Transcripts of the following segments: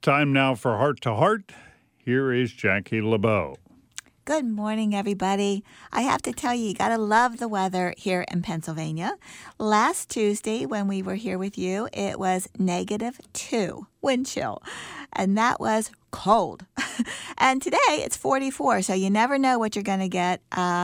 Time now for Heart to Heart. Here is Jackie LeBeau. Good morning, everybody. I have to tell you got to love the weather here in Pennsylvania. Last Tuesday, when we were here with you, it was -2 wind chill, and that was cold. And today, it's 44, so you never know what you're going to get.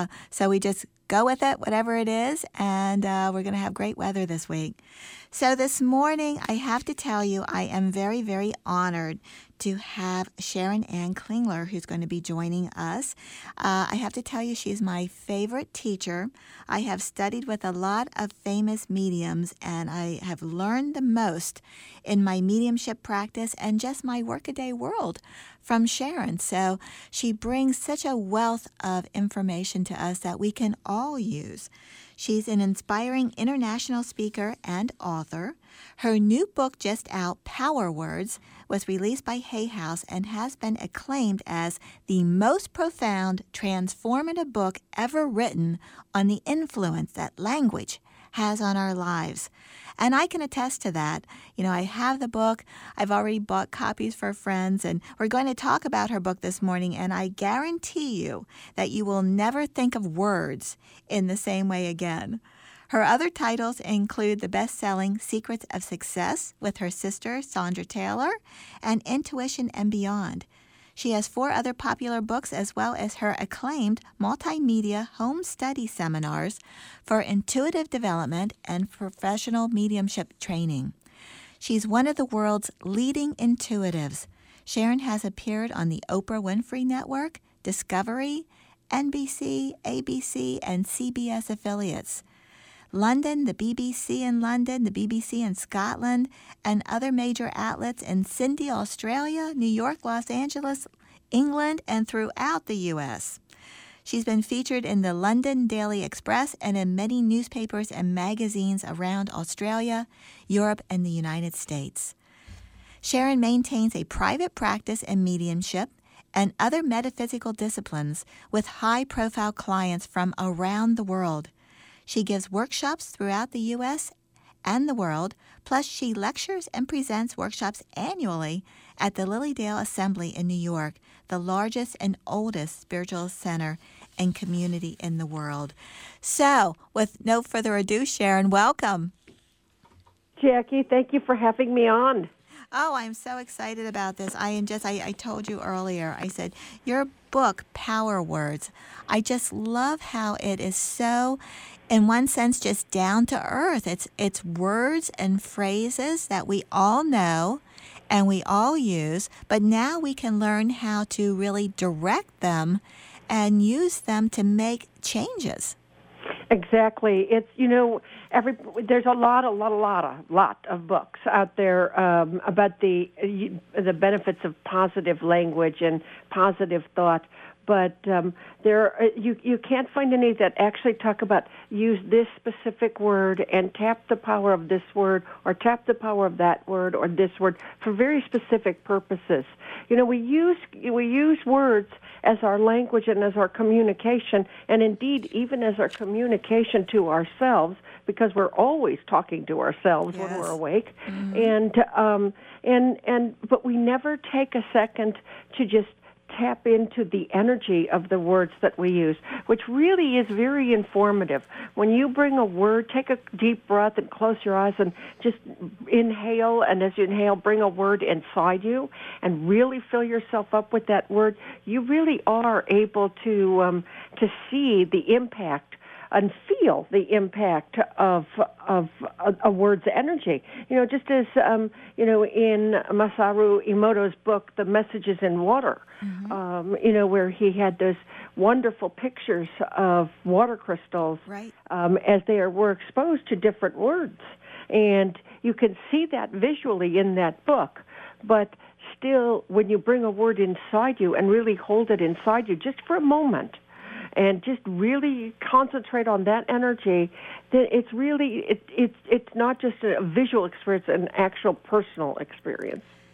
So we just go with it, whatever it is, and we're going to have great weather this week. So this morning, I have to tell you, I am very, very honored to have Sharon Ann Klingler, who's going to be joining us. I have to tell you, she's my favorite teacher. I have studied with a lot of famous mediums, and I have learned the most in my mediumship practice and just my workaday world from Sharon. So she brings such a wealth of information to us that we can all use. She's an inspiring international speaker and author. Her new book, just out, Power Words, was released by Hay House and has been acclaimed as the most profound, transformative book ever written on the influence that language has on our lives. And I can attest to that. You know, I have the book. I've already bought copies for friends, and we're going to talk about her book this morning, and I guarantee you that you will never think of words in the same way again. Her other titles include the best-selling Secrets of Success with her sister, Sandra Taylor, and Intuition and Beyond. She has 4 other popular books as well as her acclaimed multimedia home study seminars for intuitive development and professional mediumship training. She's one of the world's leading intuitives. Sharon has appeared on the Oprah Winfrey Network, Discovery, NBC, ABC, and CBS affiliates. London, the BBC in London, the BBC in Scotland, and other major outlets in Sydney, Australia, New York, Los Angeles, England, and throughout the U.S. She's been featured in the London Daily Express and in many newspapers and magazines around Australia, Europe, and the United States. Sharon maintains a private practice in mediumship and other metaphysical disciplines with high-profile clients from around the world. She gives workshops throughout the U.S. and the world, plus she lectures and presents workshops annually at the Lilydale Assembly in New York, the largest and oldest spiritual center and community in the world. So, with no further ado, Sharon, welcome. Jackie, thank you for having me on. Oh, I'm so excited about this. I told you earlier, I said, your book, Power Words, I just love how it is so, in one sense, just down to earth. It's words and phrases that we all know and we all use, but now we can learn how to really direct them and use them to make changes. Exactly. It's, there's a lot of books out there about the benefits of positive language and positive thought. But you can't find any that actually talk about use this specific word and tap the power of this word or tap the power of that word or this word for very specific purposes. We use words as our language and as our communication, and indeed even as our communication to ourselves, because we're always talking to ourselves when we're awake. Mm-hmm. But we never take a second to just tap into the energy of the words that we use, which really is very informative. When you bring a word, take a deep breath and close your eyes and just inhale, and as you inhale, bring a word inside you and really fill yourself up with that word. You really are able to see the impact and feel the impact of a word's energy. Just as in Masaru Emoto's book, The Messages in Water, mm-hmm. Where he had those wonderful pictures of water crystals, right. As they were exposed to different words. And you can see that visually in that book, but still, when you bring a word inside you and really hold it inside you just for a moment, and just really concentrate on that energy, then it's really, it's not just a visual experience, an actual personal experience.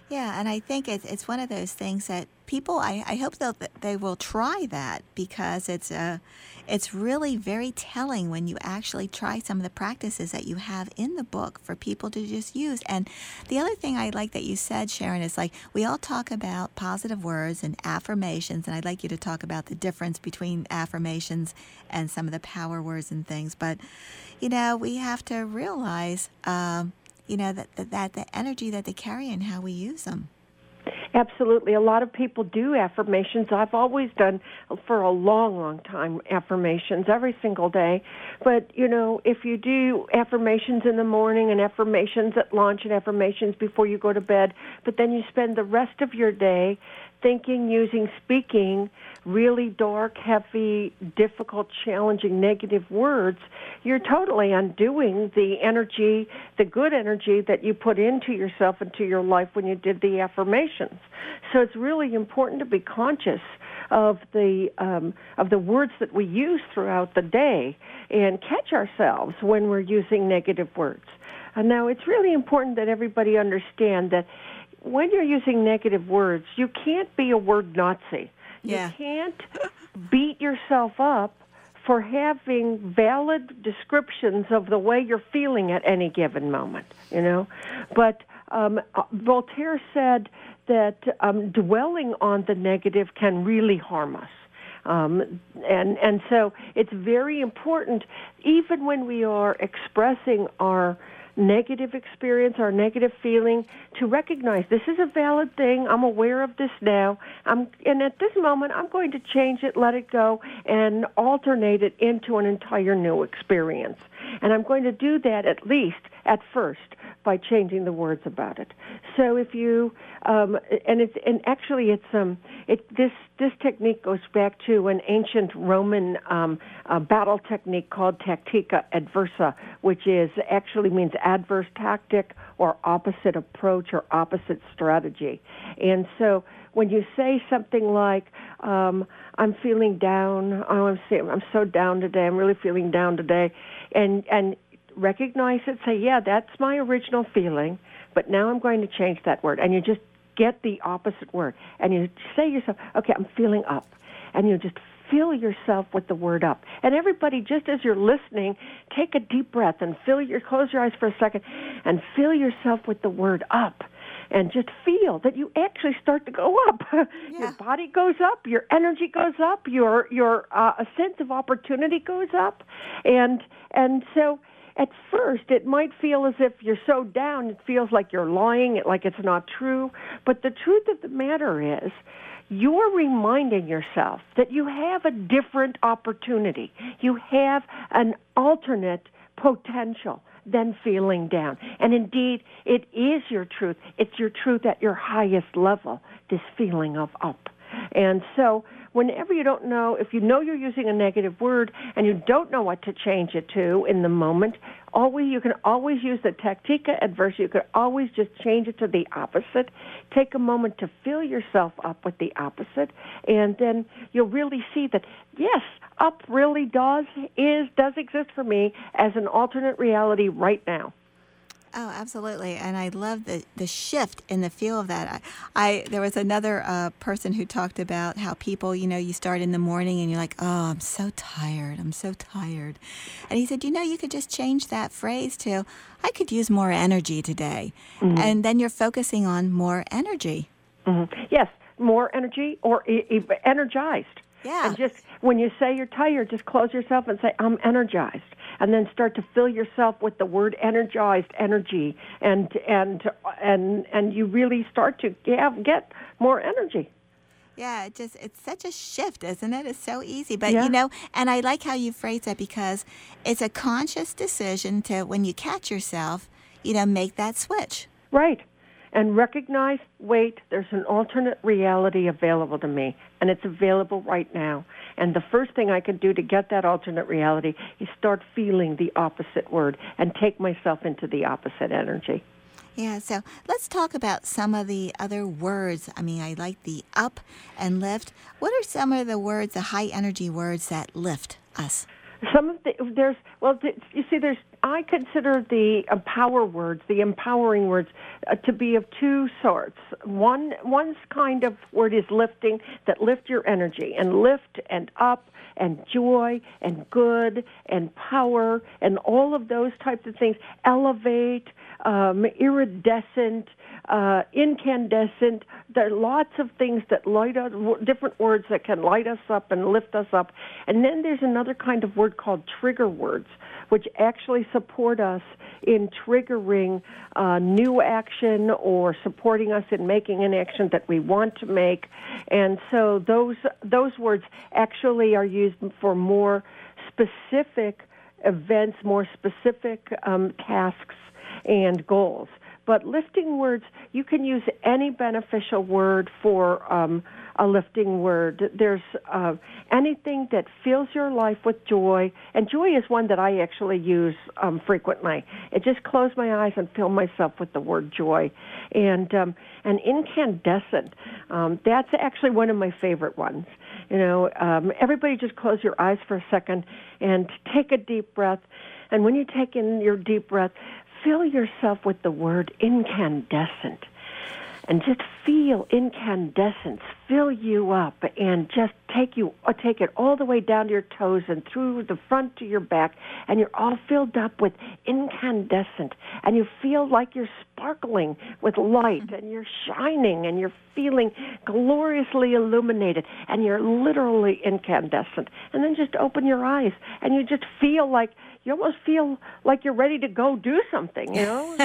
Yeah, and I think it's one of those things that people, I hope that they will try that, because it's really very telling when you actually try some of the practices that you have in the book for people to just use. And the other thing I like that you said, Sharon, is like we all talk about positive words and affirmations, and I'd like you to talk about the difference between affirmations and some of the power words and things. But, we have to realize that the energy that they carry and how we use them. Absolutely. A lot of people do affirmations. I've always done, for a long, long time, affirmations every single day. But, if you do affirmations in the morning and affirmations at lunch and affirmations before you go to bed, but then you spend the rest of your day thinking, using, speaking really dark, heavy, difficult, challenging, negative words, you're totally undoing the energy, the good energy that you put into yourself, into your life when you did the affirmations. So it's really important to be conscious of the words that we use throughout the day and catch ourselves when we're using negative words. And now it's really important that everybody understand that when you're using negative words, you can't be a word Nazi. Yeah. You can't beat yourself up for having valid descriptions of the way you're feeling at any given moment, But Voltaire said that dwelling on the negative can really harm us. And so it's very important, even when we are expressing our negative experience, our negative feeling, to recognize this is a valid thing. I'm aware of this now. And at this moment, I'm going to change it, let it go, and alternate it into an entire new experience. And I'm going to do that at least at first by changing the words about it. So if you this technique goes back to an ancient Roman battle technique called tactica adversa, which actually means adverse tactic or opposite approach or opposite strategy. And so when you say something like, I'm feeling down, I'm so down today, I'm really feeling down today, and recognize it, say, yeah, that's my original feeling, but now I'm going to change that word. And you just get the opposite word. And you say to yourself, okay, I'm feeling up. And you just fill yourself with the word up. And everybody, just as you're listening, take a deep breath and close your eyes for a second and fill yourself with the word up. And just feel that you actually start to go up. Yeah. Your body goes up, your energy goes up, your a sense of opportunity goes up. And so at first, it might feel as if you're so down, it feels like you're lying, like it's not true. But the truth of the matter is, you're reminding yourself that you have a different opportunity. You have an alternate potential than feeling down. And indeed, it is your truth. It's your truth at your highest level, this feeling of up. And so whenever you don't know, if you know you're using a negative word and you don't know what to change it to in the moment, you can always use the tactica adversa. You could always just change it to the opposite. Take a moment to fill yourself up with the opposite, and then you'll really see that, yes, up really does exist for me as an alternate reality right now. Oh, absolutely. And I love the shift in the feel of that. There was another person who talked about how people, you start in the morning and you're like, oh, I'm so tired. I'm so tired. And he said, you could just change that phrase to, I could use more energy today. Mm-hmm. And then you're focusing on more energy. Mm-hmm. Yes, more energy or energized. Yeah. And just when you say you're tired, just close yourself and say, I'm energized. And then start to fill yourself with the word energized, energy, and you really start to get more energy. Yeah, it's such a shift, isn't it? It's so easy. But, and I like how you phrase that, because it's a conscious decision to, when you catch yourself, make that switch. Right. And recognize, wait, there's an alternate reality available to me, and it's available right now. And the first thing I can do to get that alternate reality is start feeling the opposite word and take myself into the opposite energy. Yeah, so let's talk about some of the other words. I mean, I like the up and lift. What are some of the words, the high energy words that lift us? Some of there's I consider the power words, the empowering words, to be of two sorts. One's kind of word is lifting, that lift your energy, and lift and up and joy and good and power and all of those types of things. Elevate, iridescent, incandescent. There are lots of things that light us, different words that can light us up and lift us up. And then there's another kind of word called trigger words, which actually support us in triggering new action or supporting us in making an action that we want to make. And so those words actually are used for more specific events, more specific tasks and goals. But lifting words, you can use any beneficial word for a lifting word. There's anything that fills your life with joy, and joy is one that I actually use frequently. I just close my eyes and fill myself with the word joy. And incandescent, that's actually one of my favorite ones. You know, everybody just close your eyes for a second and take a deep breath. And when you take in your deep breath, fill yourself with the word incandescent. And just feel incandescence fill you up and just take it all the way down to your toes and through the front to your back, and you're all filled up with incandescent, and you feel like you're sparkling with light, and you're shining, and you're feeling gloriously illuminated, and you're literally incandescent. And then just open your eyes, and you just feel like, you almost feel like you're ready to go do something, you know?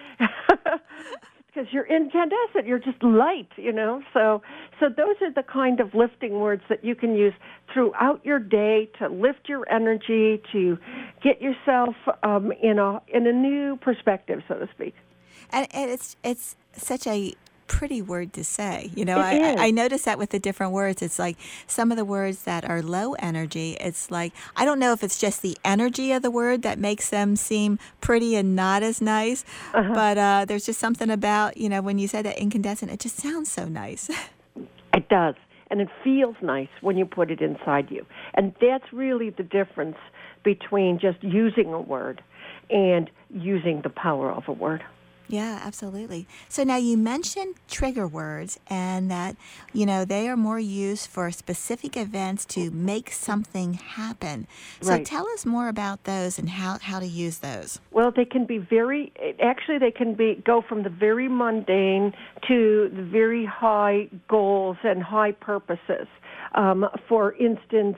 Because you're incandescent, you're just light, you know. So those are the kind of lifting words that you can use throughout your day to lift your energy, to get yourself in a new perspective, so to speak. And it's such a pretty word to say. You know, I notice that with the different words. It's like some of the words that are low energy, it's like, I don't know if it's just the energy of the word that makes them seem pretty and not as nice, but there's just something about, you know, when you said that incandescent, it just sounds so nice. It does. And it feels nice when you put it inside you. And that's really the difference between just using a word and using the power of a word. Yeah, absolutely. So now you mentioned trigger words and that, you know, they are more used for specific events to make something happen. So Right. Tell us more about those and how to use those. Well, they can be go from the very mundane to the very high goals and high purposes. For instance,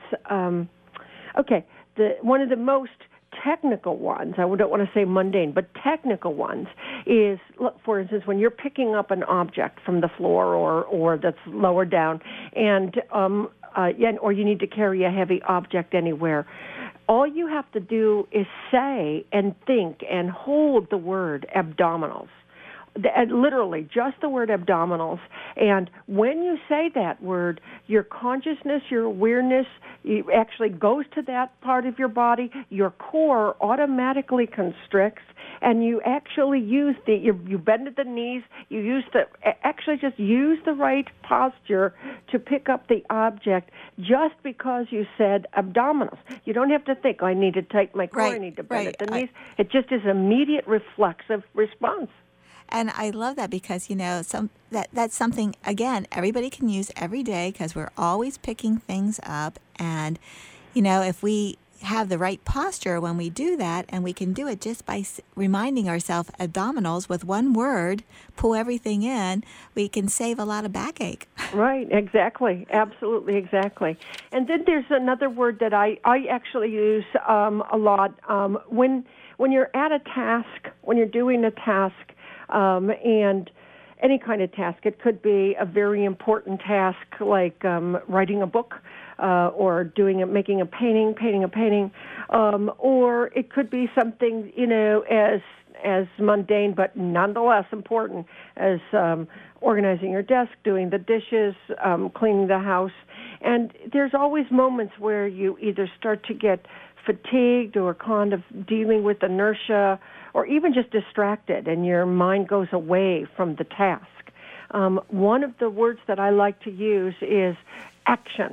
one of the most technical ones, I don't want to say mundane, but technical ones is, for instance, when you're picking up an object from the floor or that's lower down, and or you need to carry a heavy object anywhere, all you have to do is say and think and hold the word abdominals. Literally, just the word abdominals. And when you say that word, your consciousness, your awareness, actually goes to that part of your body. Your core automatically constricts, and you actually use you bend at the knees. You just use the right posture to pick up the object just because you said abdominals. You don't have to think, I need to take my core, I need to bend at the knees. It just is immediate reflexive response. And I love that because, you know, that's something, again, everybody can use every day because we're always picking things up. And, you know, if we have the right posture when we do that, and we can do it just by reminding ourselves abdominals with one word, pull everything in, we can save a lot of backache. Right, exactly. Absolutely, exactly. And then there's another word that I actually use a lot when you're at a task, when you're doing a task, and any kind of task. It could be a very important task like writing a book or making a painting, or it could be something, you know, as mundane but nonetheless important as organizing your desk, doing the dishes, cleaning the house. And there's always moments where you either start to get fatigued or kind of dealing with inertia, or even just distracted, and your mind goes away from the task. One of the words that I like to use is action.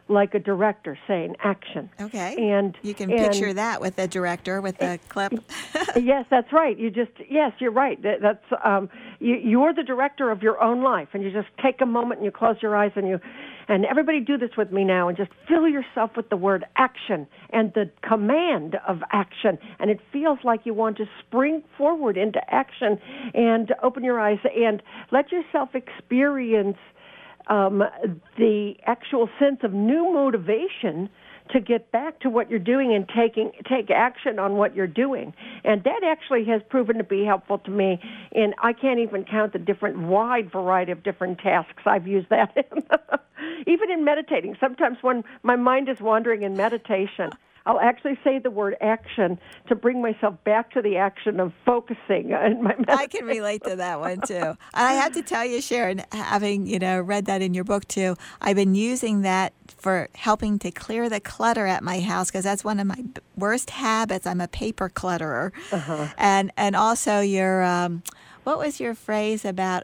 like a director saying action. Okay. And you can picture that with the director with the clip. Yes, that's right. Yes, you're right. That's you're the director of your own life, and you just take a moment and you close your eyes and everybody do this with me now and just fill yourself with the word action and the command of action, and it feels like you want to spring forward into action and open your eyes and let yourself experience the actual sense of new motivation to get back to what you're doing and take action on what you're doing. And that actually has proven to be helpful to me. And I can't even count the wide variety of different tasks I've used that in. Even in meditating. Sometimes when my mind is wandering in meditation, I'll actually say the word action to bring myself back to the action of focusing in my meditation. I can relate to that one, too. I have to tell you, Sharon, having read that in your book, too, I've been using that for helping to clear the clutter at my house because that's one of my worst habits. I'm a paper clutterer. Uh-huh. And also your... what was your phrase about,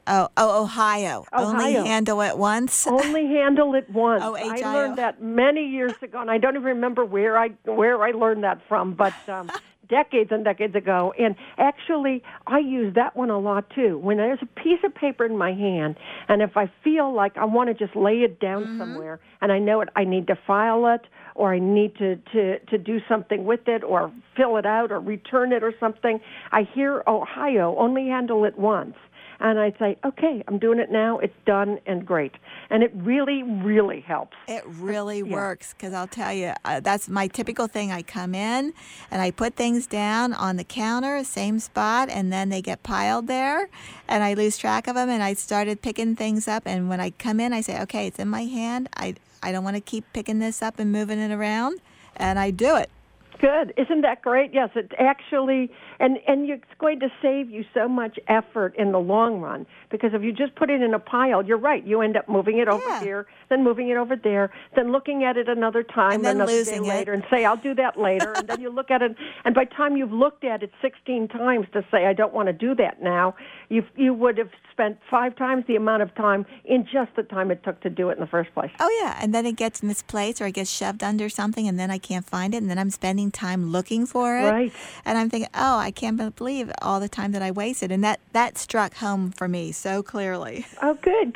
Ohio? Only handle it once? Only handle it once. O-H-I-O. I learned that many years ago, and I don't even remember where I learned that from, but decades and decades ago. And actually, I use that one a lot, too. When there's a piece of paper in my hand, and if I feel like I want to just lay it down somewhere, and I know I need to file it, or I need to do something with it, or fill it out, or return it, or something, I hear Ohio, only handle it once. And I say, okay, I'm doing it now. It's done and great. And it really, really helps. It really works because I'll tell you, that's my typical thing. I come in and I put things down on the counter, same spot, and then they get piled there and I lose track of them. And I started picking things up. And when I come in, I say, okay, it's in my hand. I don't want to keep picking this up and moving it around. And I do it. Good. Isn't that great? Yes, it's actually, and it's going to save you so much effort in the long run, because if you just put it in a pile, you're right, you end up moving it over here, then moving it over there, then looking at it another time, and then another losing day later, and say, I'll do that later, and then you look at it, and by the time you've looked at it 16 times to say, I don't want to do that now, you would have spent 5 times the amount of time in just the time it took to do it in the first place. Oh, yeah, and then it gets misplaced or it gets shoved under something, and then I can't find it, and then I'm spending time looking for it. Right. And I'm thinking, I can't believe all the time that I wasted. And that struck home for me so clearly. Oh, good.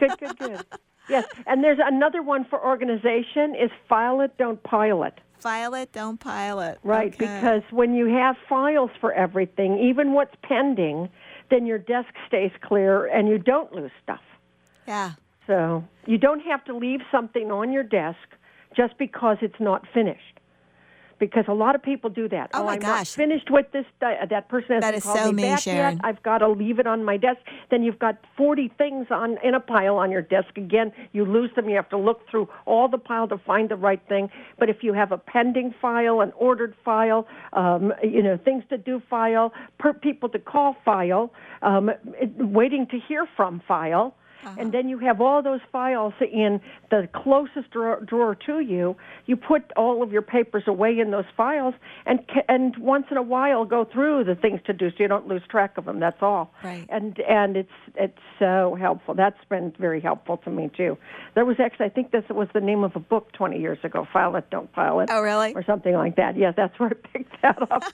Yes, and there's another one for organization is file it, don't pile it. File it, don't pile it. Right, okay. Because when you have files for everything, even what's pending, then your desk stays clear and you don't lose stuff. Yeah. So you don't have to leave something on your desk just because it's not finished. Because a lot of people do that. Oh, my I'm gosh. not finished with this. That person hasn't called me back yet. I've got to leave it on my desk. Then you've got 40 things in a pile on your desk. Again, you lose them. You have to look through all the pile to find the right thing. But if you have a pending file, an ordered file, things to do file, people to call file, waiting to hear from file, and then you have all those files in the closest drawer to you. You put all of your papers away in those files, and once in a while go through the things to do so you don't lose track of them. That's all. Right. And it's so helpful. That's been very helpful to me too. There was actually, I think this was the name of a book 20 years ago. File it, don't pile it. Oh, really? Or something like that. Yes, that's where I picked that up.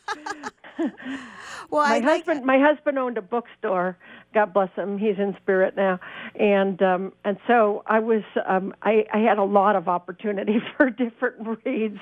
Well, my husband owned a bookstore. God bless him. He's in spirit now, and so I was. I had a lot of opportunity for different reads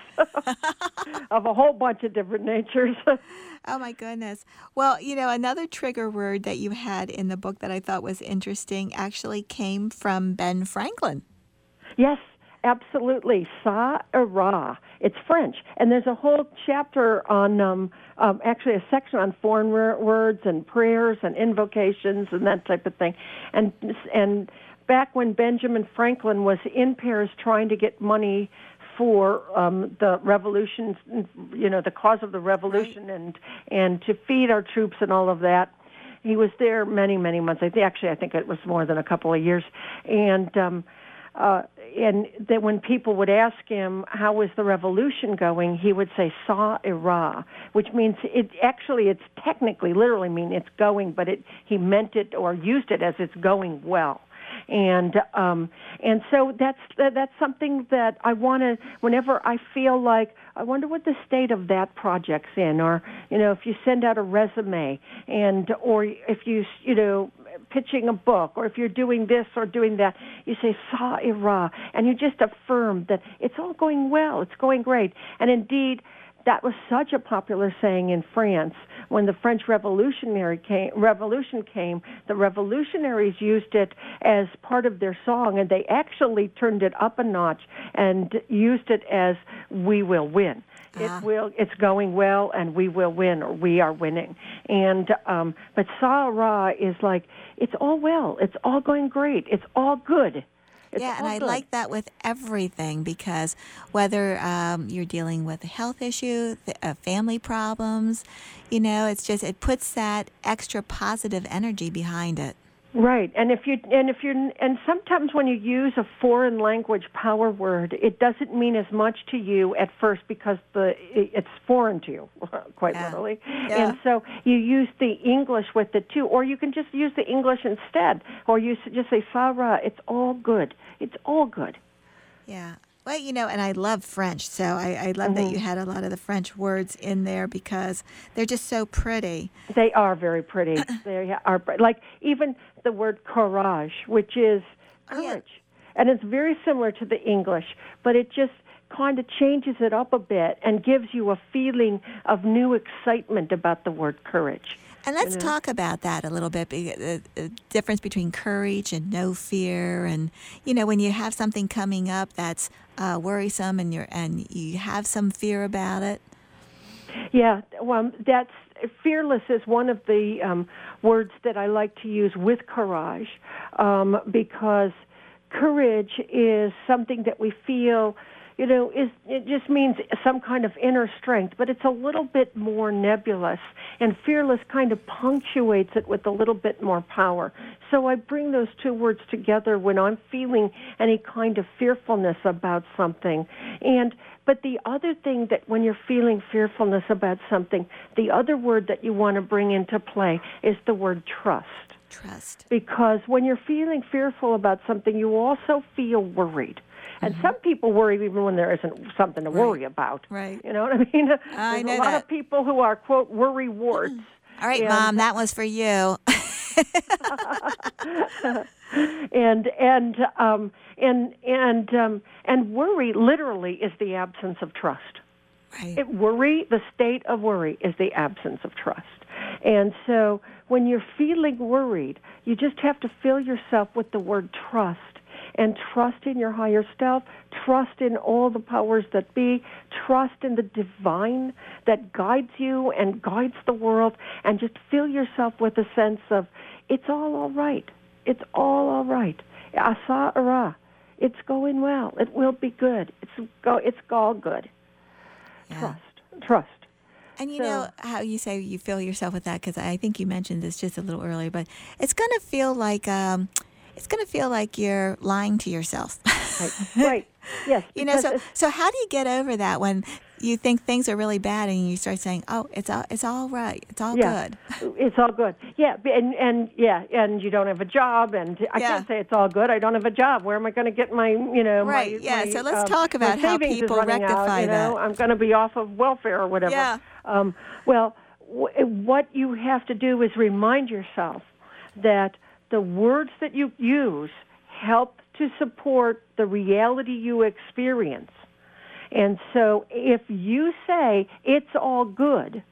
of a whole bunch of different natures. Oh my goodness. Well, another trigger word that you had in the book that I thought was interesting actually came from Ben Franklin. Yes. Absolutely. Ça-ira. It's French. And there's a whole chapter on, actually a section on foreign words and prayers and invocations and that type of thing. And back when Benjamin Franklin was in Paris trying to get money for the revolution, the cause of the revolution, right, and to feed our troops and all of that, he was there many, many months. I think it was more than a couple of years. And that when people would ask him, how is the revolution going, he would say, Ça-ira, which means it's technically, literally mean it's going, but he meant it or used it as it's going well. And so that's something that I want to, whenever I feel like, I wonder what the state of that project's in, or, if you send out a resume, or if you pitching a book, or if you're doing this or doing that, you say Sa'ira, and you just affirm that it's all going well, it's going great. And indeed, that was such a popular saying in France. When the French Revolution came, the revolutionaries used it as part of their song, and they actually turned it up a notch and used it as "We will win." It's going well, and we will win, or we are winning. And but Sa'ira is like, it's all well, it's all going great, it's all good. And I like that with everything, because whether you're dealing with a health issue, family problems, it puts that extra positive energy behind it. Right, and and sometimes when you use a foreign language power word, it doesn't mean as much to you at first because it's foreign to you, quite literally. Yeah. And so you use the English with it too, or you can just use the English instead, or you just say Sarah. It's all good. It's all good. Yeah. Well, and I love French, so I love that you had a lot of the French words in there because they're just so pretty. They are very pretty. They are, like even the word courage, which is courage. And it's very similar to the English, but it just kind of changes it up a bit and gives you a feeling of new excitement about the word courage. And let's talk about that a little bit, the difference between courage and no fear. And, when you have something coming up that's worrisome and you have some fear about it. Yeah, well, fearless is one of the words that I like to use with courage, because courage is something that we feel, it just means some kind of inner strength, but it's a little bit more nebulous, and fearless kind of punctuates it with a little bit more power. So I bring those two words together when I'm feeling any kind of fearfulness about something. But the other thing that when you're feeling fearfulness about something, the other word that you want to bring into play is the word trust. Trust. Because when you're feeling fearful about something, you also feel worried. And some people worry even when there isn't something to worry about. Right. You know what I mean? I know There's a lot of people who are, quote, worry warts. All right, Mom, that was for you. And worry literally is the absence of trust. Right. The state of worry is the absence of trust. And so when you're feeling worried, you just have to fill yourself with the word trust. And trust in your higher self, trust in all the powers that be, trust in the divine that guides you and guides the world, and just fill yourself with a sense of, it's all right. It's all right. Asa'ara. It's going well. It will be good. It's all good. Yeah. Trust. And you know how you say you fill yourself with that, because I think you mentioned this just a little earlier, but it's going to feel like you're lying to yourself. Right. Yes. So how do you get over that when you think things are really bad and you start saying, "Oh, it's all right. It's all good." It's all good. Yeah, and you don't have a job, and I can't say it's all good. I don't have a job. Where am I going to get my, Right. So let's talk about how people rectify that. I'm going to be off of welfare or whatever. Yeah. What you have to do is remind yourself that the words that you use help to support the reality you experience. And so if you say it's all good,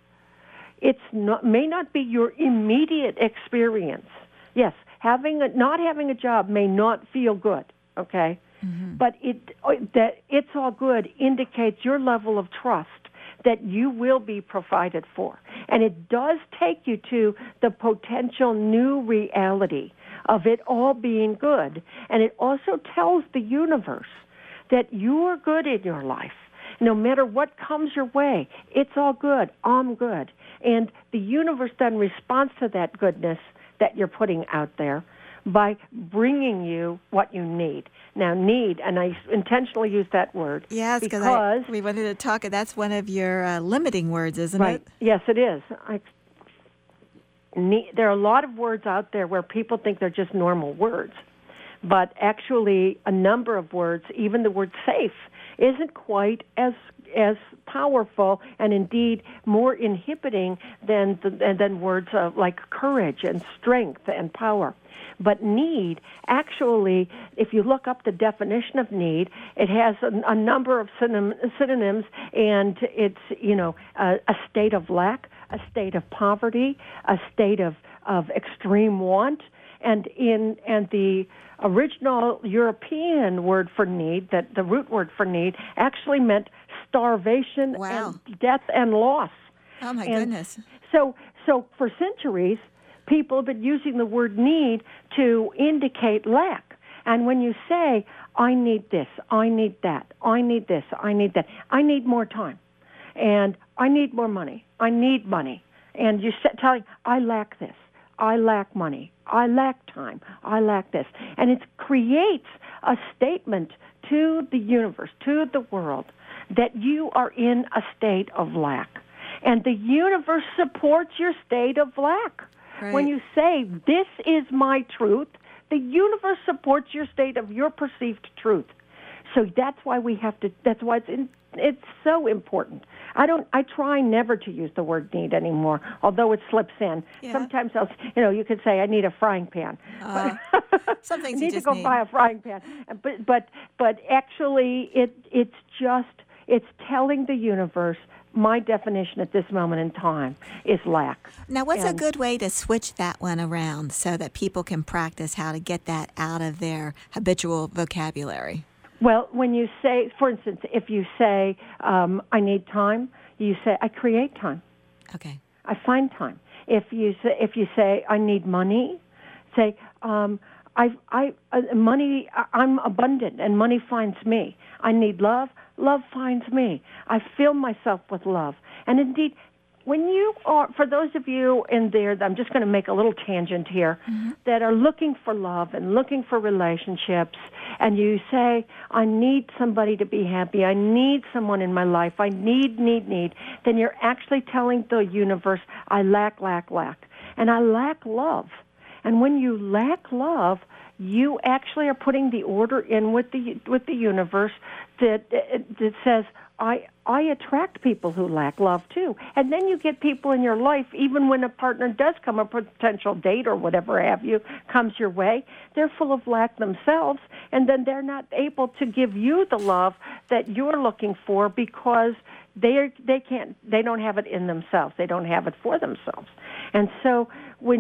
may not be your immediate experience. Yes, not having a job may not feel good, okay? Mm-hmm. But that it's all good indicates your level of trust that you will be provided for. And it does take you to the potential new reality of it all being good. And it also tells the universe that you are good in your life. No matter what comes your way, it's all good. I'm good. And the universe then responds to that goodness that you're putting out there by bringing you what you need. Now, need, and I intentionally use that word. Yes, because we wanted to talk. That's one of your limiting words, isn't it? Yes, it is. There are a lot of words out there where people think they're just normal words. But actually, a number of words, even the word safe, isn't quite as powerful and indeed more inhibiting than words like courage and strength and power. But need, actually, if you look up the definition of need, it has a number of synonyms, and it's, a state of lack, a state of poverty, a state of extreme want, and the original European word for need, that the root word for need, actually meant starvation and death and loss. Oh my goodness! So for centuries, people have been using the word need to indicate lack. And when you say, I need this, I need that, I need this, I need that, I need more time, and I need more money, I need money, and you telling, I lack this, I lack money, I lack time, I lack this. And it creates a statement to the universe, to the world, that you are in a state of lack. And the universe supports your state of lack. Right. When you say, this is my truth, the universe supports your state of your perceived truth. So that's why that's why it's so important. I try never to use the word need anymore, although it slips in. Yeah. Sometimes you could say, I need a frying pan. Some things I need you just to go need. buy a frying pan. But actually, it's telling the universe, my definition at this moment in time is lack. Now, what's a good way to switch that one around so that people can practice how to get that out of their habitual vocabulary? Well, when you say, for instance, if you say, I need time, you say, I create time. Okay. I find time. If you say, I need money, say, money, I'm abundant and money finds me. I need love, love finds me. I fill myself with love. And indeed, when you are, for those of you in there, I'm just going to make a little tangent here, that are looking for love and looking for relationships, and you say, I need somebody to be happy, I need someone in my life, I need, then you're actually telling the universe, I lack, and I lack love. And when you lack love, you actually are putting the order in with the universe that says, I attract people who lack love too. And then you get people in your life, even when a partner does come, a potential date or whatever have you, comes your way, they're full of lack themselves, and then they're not able to give you the love that you're looking for because they don't have it in themselves. They don't have it for themselves. And so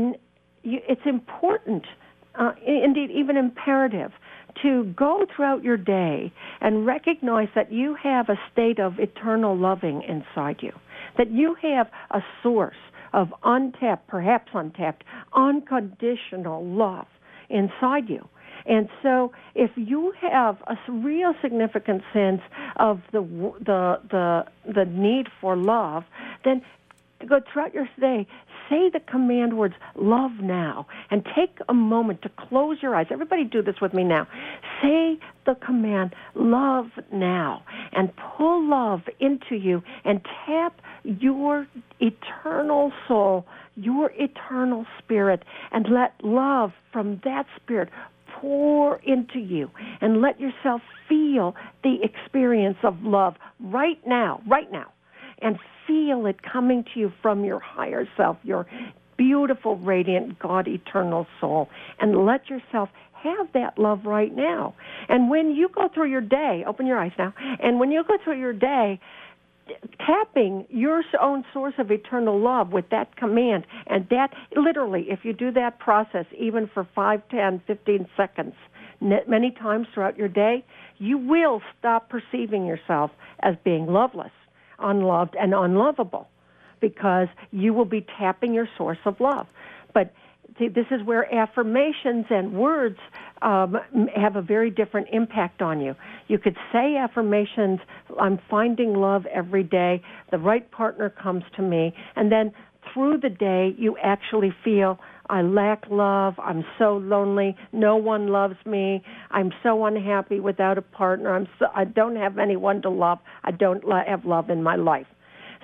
it's important, indeed even imperative, to go throughout your day and recognize that you have a state of eternal loving inside you, that you have a source of perhaps untapped, unconditional love inside you. And so if you have a real significant sense of the need for love, then go throughout your day, say the command words, love now, and take a moment to close your eyes. Everybody do this with me now. Say the command, love now, and pull love into you and tap your eternal soul, your eternal spirit, and let love from that spirit pour into you, and let yourself feel the experience of love right now, and feel it coming to you from your higher self, your beautiful, radiant, God eternal soul, and let yourself have that love right now. And when you go through your day, open your eyes now, and when you go through your day, tapping your own source of eternal love with that command, and that literally, if you do that process even for 5, 10, 15 seconds, many times throughout your day, you will stop perceiving yourself as being loveless, unloved, and unlovable, because you will be tapping your source of love. But this is where affirmations and words have a very different impact on you. You could say affirmations, I'm finding love every day, the right partner comes to me, and then through the day you actually feel, I lack love, I'm so lonely, no one loves me, I'm so unhappy without a partner, I don't have anyone to love, I don't have love in my life.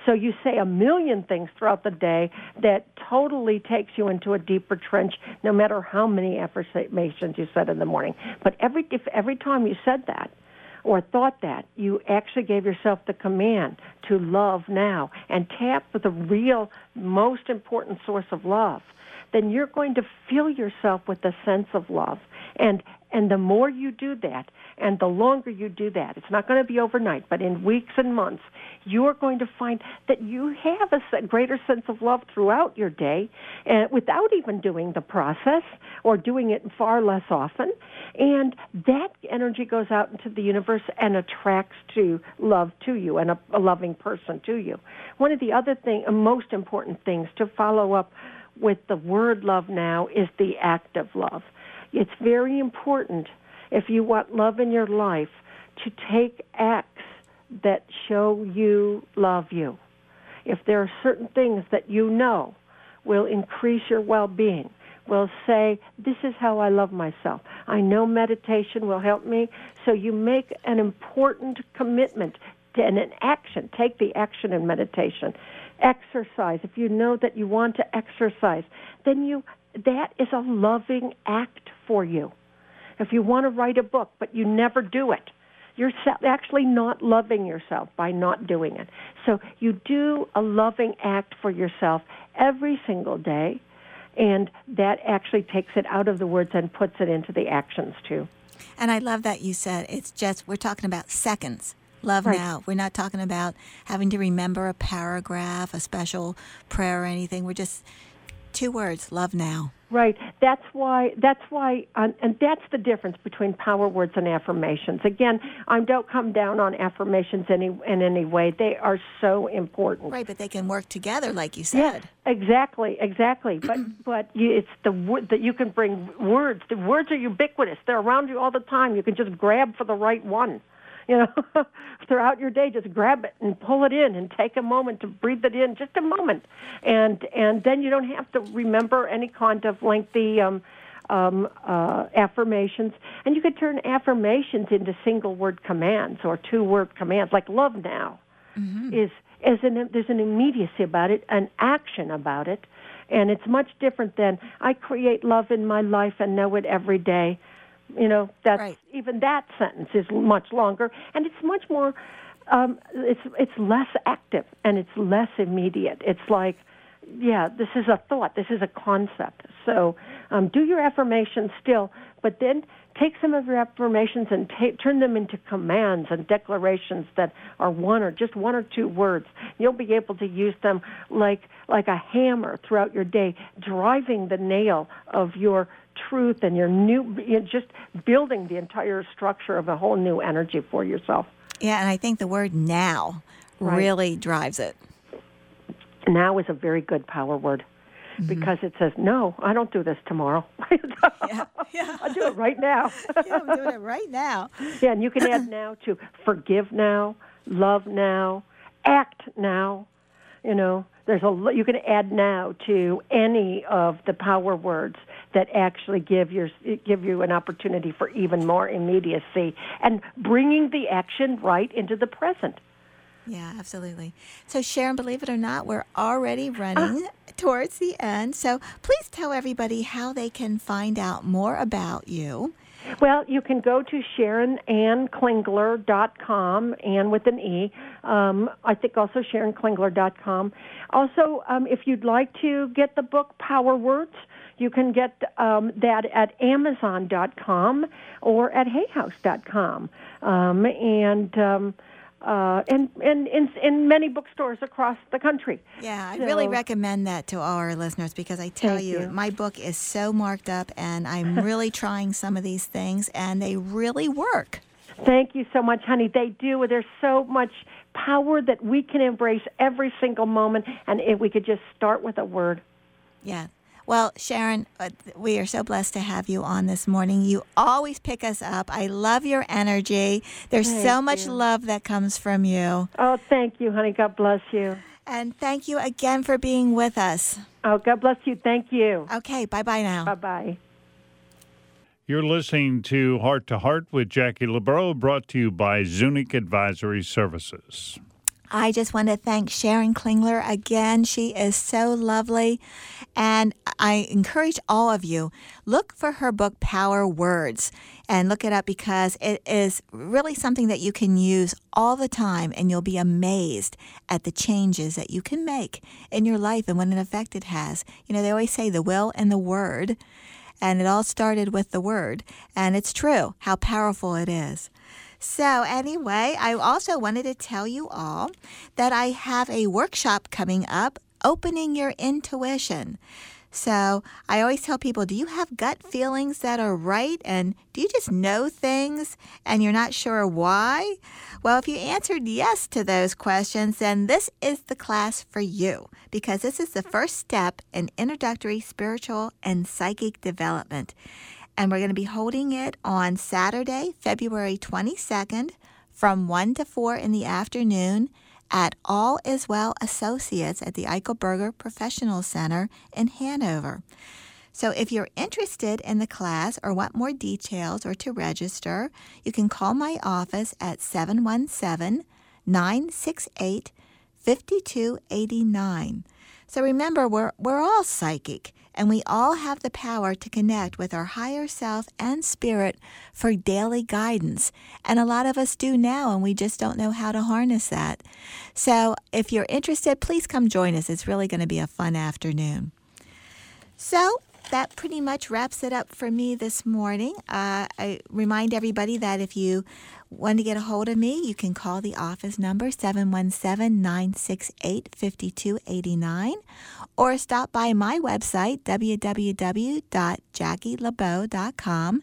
So you say a million things throughout the day that totally takes you into a deeper trench, no matter how many affirmations you said in the morning. But every time you said that or thought that, you actually gave yourself the command to love now and tap the real, most important source of love, then you're going to fill yourself with a sense of love. And the more you do that, and the longer you do that, it's not going to be overnight, but in weeks and months, you're going to find that you have a greater sense of love throughout your day without even doing the process or doing it far less often. And that energy goes out into the universe and attracts to love to you and a loving person to you. One of the other most important things to follow up with the word love now is the act of love. It's very important, if you want love in your life, to take acts that show you love you. If there are certain things that you know will increase your well-being, will say, this is how I love myself. I know meditation will help me, so you make an important commitment and an action. Take the action in meditation. Exercise. If you know that you want to exercise, then that is a loving act for you. If you want to write a book, but you never do it, you're actually not loving yourself by not doing it. So you do a loving act for yourself every single day, and that actually takes it out of the words and puts it into the actions too. And I love that you said we're talking about seconds. Love right. now. We're not talking about having to remember a paragraph, a special prayer or anything. We're just 2 words, love now. Right. That's why, and that's the difference between power words and affirmations. Again, I don't come down on affirmations in any way. They are so important. Right, but they can work together, like you said. Yeah, exactly. But it's the word that you can bring words. The words are ubiquitous. They're around you all the time. You can just grab for the right one. Throughout your day, just grab it and pull it in and take a moment to breathe it in, just a moment. And then you don't have to remember any kind of lengthy affirmations. And you could turn affirmations into single-word commands or 2-word commands, like love now. Mm-hmm. There's an immediacy about it, an action about it, and it's much different than I create love in my life and know it every day. That's right. Even that sentence is much longer, and it's much more. It's less active and it's less immediate. It's like, this is a thought, this is a concept. So do your affirmations still, but then take some of your affirmations and turn them into commands and declarations that are one or 2 words. You'll be able to use them like a hammer throughout your day, driving the nail of your truth and just building the entire structure of a whole new energy for yourself. Yeah, and I think the word now really drives it. Now is a very good power word because it says, no, I don't do this tomorrow. Yeah. I'll do it right now. Yeah, I'm doing it right now. Yeah, and you can add now to forgive now, love now, act now. You can add now to any of the power words that actually give you an opportunity for even more immediacy and bringing the action right into the present. Yeah, absolutely. So, Sharon, believe it or not, we're already running towards the end. So please tell everybody how they can find out more about you. Well, you can go to SharonKlingler.com, and with an E. I think also SharonKlingler.com. Also, if you'd like to get the book Power Words, you can get that at Amazon.com or at HayHouse.com. And in many bookstores across the country. Yeah, I really recommend that to all our listeners because I tell you, my book is so marked up and I'm really trying some of these things and they really work. Thank you so much, honey. They do. There's so much power that we can embrace every single moment, and if we could just start with a word. Yeah. Well, Sharon, we are so blessed to have you on this morning. You always pick us up. I love your energy. There's so much love that comes from you. Oh, thank you, honey. God bless you. And thank you again for being with us. Oh, God bless you. Thank you. Okay, bye-bye now. Bye-bye. You're listening to Heart with Jackie LeBreau, brought to you by Zunic Advisory Services. I just want to thank Sharon Klingler again. She is so lovely. And I encourage all of you, look for her book, Power Words, and look it up because it is really something that you can use all the time, and you'll be amazed at the changes that you can make in your life and what an effect it has. You know, they always say the will and the word, and it all started with the word. And it's true how powerful it is. So anyway, I also wanted to tell you all that I have a workshop coming up, Opening Your Intuition. So I always tell people, do you have gut feelings that are right? And do you just know things and you're not sure why? Well, if you answered yes to those questions, then this is the class for you, because this is the first step in introductory spiritual and psychic development. And we're going to be holding it on Saturday, February 22nd from 1 to 4 in the afternoon at All Is Well Associates at the Eichelberger Professional Center in Hanover. So if you're interested in the class or want more details or to register, you can call my office at 717-968-5289. So remember, we're all psychic, and we all have the power to connect with our higher self and spirit for daily guidance. And a lot of us do now, and we just don't know how to harness that. So if you're interested, please come join us. It's really going to be a fun afternoon. So that pretty much wraps it up for me this morning. I remind everybody that if you want to get a hold of me, you can call the office number 717-968-5289 or stop by my website, www.jackielebeau.com,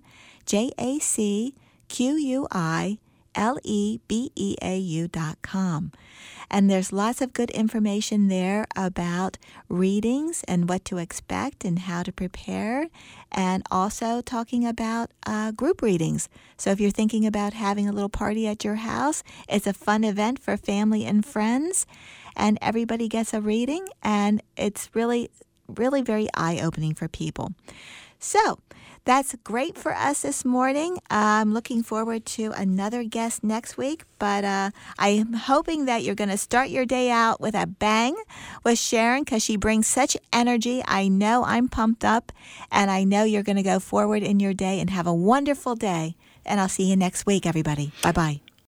JACQUILEBEAU.com. And there's lots of good information there about readings and what to expect and how to prepare, and also talking about group readings. So if you're thinking about having a little party at your house, it's a fun event for family and friends, and everybody gets a reading, and it's really, really very eye-opening for people. So that's great for us this morning. I'm looking forward to another guest next week, but I'm hoping that you're going to start your day out with a bang with Sharon, because she brings such energy. I know I'm pumped up, and I know you're going to go forward in your day and have a wonderful day. And I'll see you next week, everybody. Bye-bye.